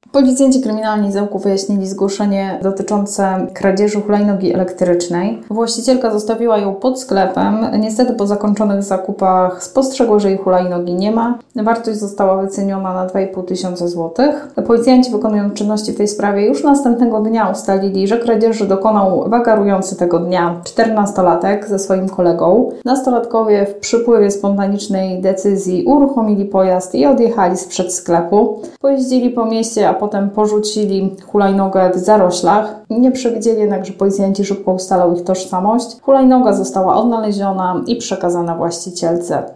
Policjanci kryminalni z Ełku wyjaśnili zgłoszenie dotyczące kradzieży hulajnogi elektrycznej. Właścicielka zostawiła ją pod sklepem. Niestety po zakończonych zakupach spostrzegła, że jej hulajnogi nie ma. Wartość została wyceniona na 2500 zł. Policjanci, wykonując czynności w tej sprawie, już następnego dnia ustalili, że kradzieży dokonał wagarujący tego dnia 14-latek ze swoim kolegą. Nastolatkowie w przypływie spontanicznej decyzji uruchomili pojazd i odjechali sprzed sklepu. Pojeździli po mieście, a potem porzucili hulajnogę w zaroślach. Nie przewidzieli jednak, że policjanci szybko ustalą ich tożsamość. Hulajnoga została odnaleziona i przekazana właścicielce.